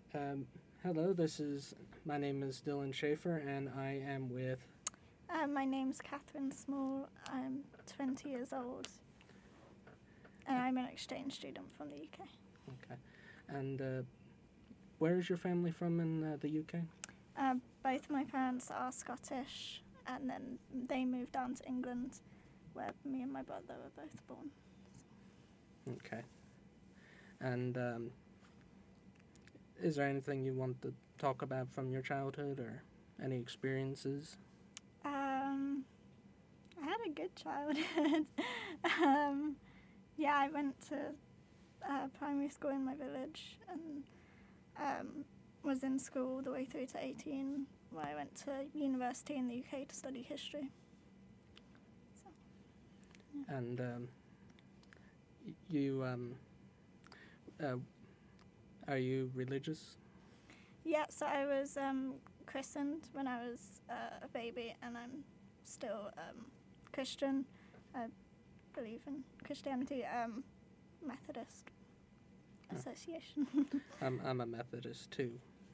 Um, Hello, my name is Dylan Schaefer, and I am with. My name's Catherine Small. I'm 20 years old, and I'm an exchange student from the UK. Okay, and where is your family from in the UK? Both my parents are Scottish, and then they moved down to England, where me and my brother were both born. Okay, and is there anything you want to talk about from your childhood or any experiences? I had a good childhood. Yeah, I went to primary school in my village and was in school all the way through to 18, where I went to university in the UK to study history. So, yeah. And you are you religious? Yeah, so I was christened when I was a baby, and I'm still Christian. I believe in Christianity, Methodist Association. I'm a Methodist too.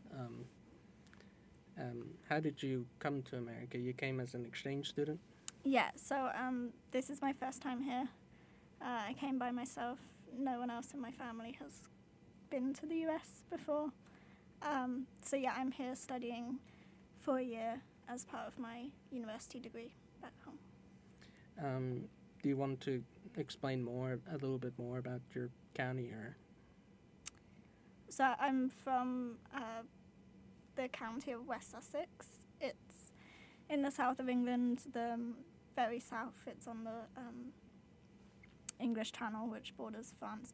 How did you come to America? You came as an exchange student? Yeah, so this is my first time here. I came by myself. No one else in my family has been to the US before. So yeah, I'm here studying for a year as part of my university degree back home. Do you want to explain a little bit more about your county or? So I'm from the county of West Sussex. It's in the south of England, the very south. It's on the English Channel, which borders France.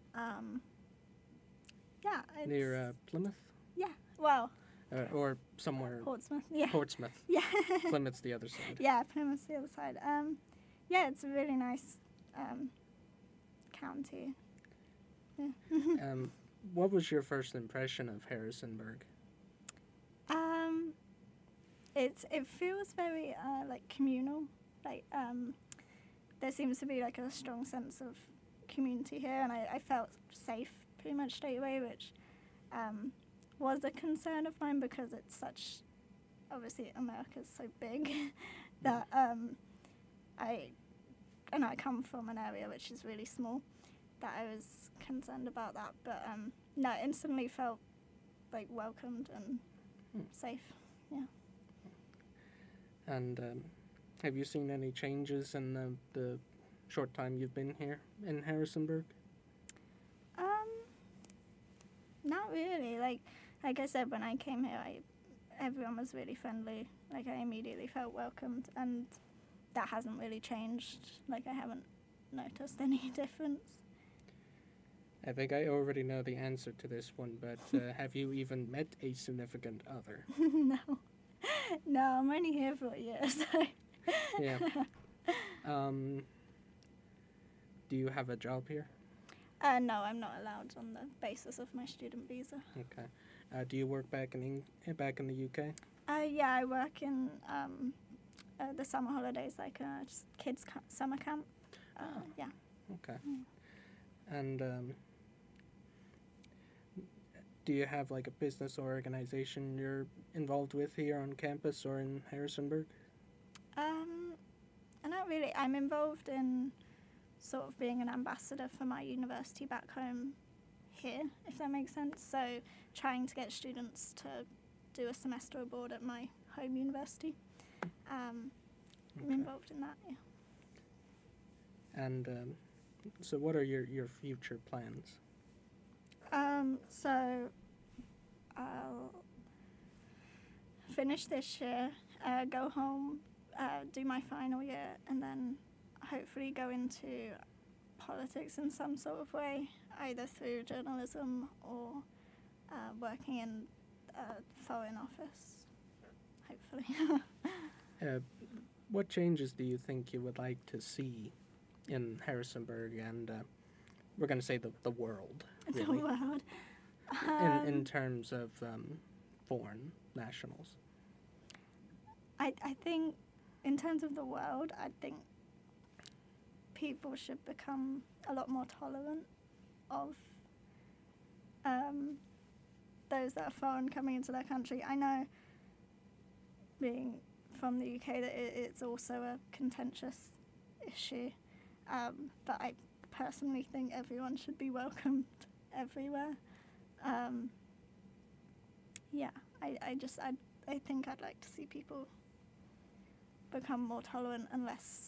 Yeah, it's Near Plymouth? Yeah, well, or somewhere. Portsmouth. Yeah. Portsmouth. Yeah. Plymouth's the other side. Yeah, Plymouth's the other side. Yeah, it's a really nice county. Yeah. What was your first impression of Harrisonburg? It feels very like communal. Like there seems to be like a strong sense of community here, and I felt safe pretty much straight away, which was a concern of mine because it's such, obviously America's so big that I come from an area which is really small, that I was concerned about that, but no, I instantly felt like welcomed and safe. Yeah. And have you seen any changes in the short time you've been here in Harrisonburg? Not really. Like I said, when I came here, everyone was really friendly. Like I immediately felt welcomed, and that hasn't really changed. Like I haven't noticed any difference. I think I already know the answer to this one, but have you even met a significant other? No. No, I'm only here for a year, so. Yeah. Do you have a job here? No, I'm not allowed on the basis of my student visa. Okay. Do you work back in the UK? Yeah, I work in the summer holidays, like just kids' summer camp. Yeah. Okay. And do you have like a business or organization you're involved with here on campus or in Harrisonburg? Not really. I'm involved in sort of being an ambassador for my university back home here, if that makes sense. So trying to get students to do a semester abroad at my home university. I'm involved in that, yeah. And so what are your future plans? So I'll finish this year, go home, do my final year, and then hopefully go into politics in some sort of way, either through journalism or working in a foreign office, hopefully. What changes do you think you would like to see in Harrisonburg and we're going to say the world, really? The world. In terms of foreign nationals. I think in terms of the world, I think people should become a lot more tolerant of those that are foreign coming into their country. I know, being from the UK, that it's also a contentious issue, but I personally think everyone should be welcomed everywhere. Yeah, I think I'd like to see people become more tolerant and less.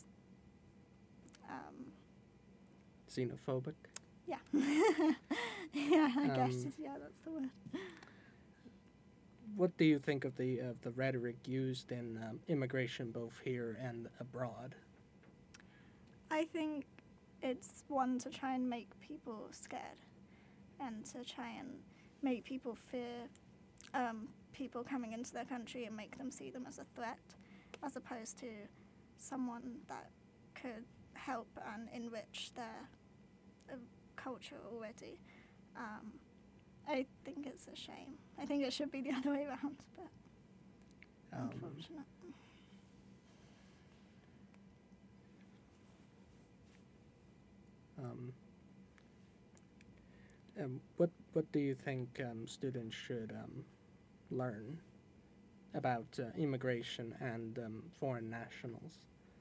Xenophobic? Yeah. Yeah, I guess, yeah, that's the word. What do you think of the rhetoric used in immigration both here and abroad? I think it's one to try and make people scared and to try and make people fear people coming into their country and make them see them as a threat, as opposed to someone that could help and enrich their culture already. I think it's a shame. I think it should be the other way around, but unfortunate. What do you think students should learn about immigration and foreign nationals?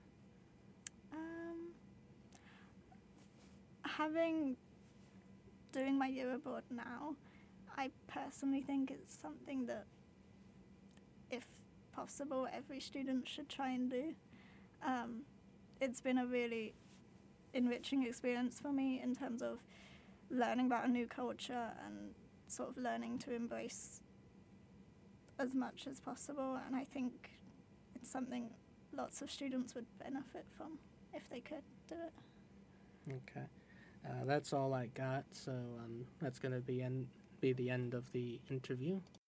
Doing my year abroad now, I personally think it's something that, if possible, every student should try and do. It's been a really enriching experience for me in terms of learning about a new culture and sort of learning to embrace as much as possible, and I think it's something lots of students would benefit from if they could do it. Okay. That's all I got, so that's going to be the end of the interview.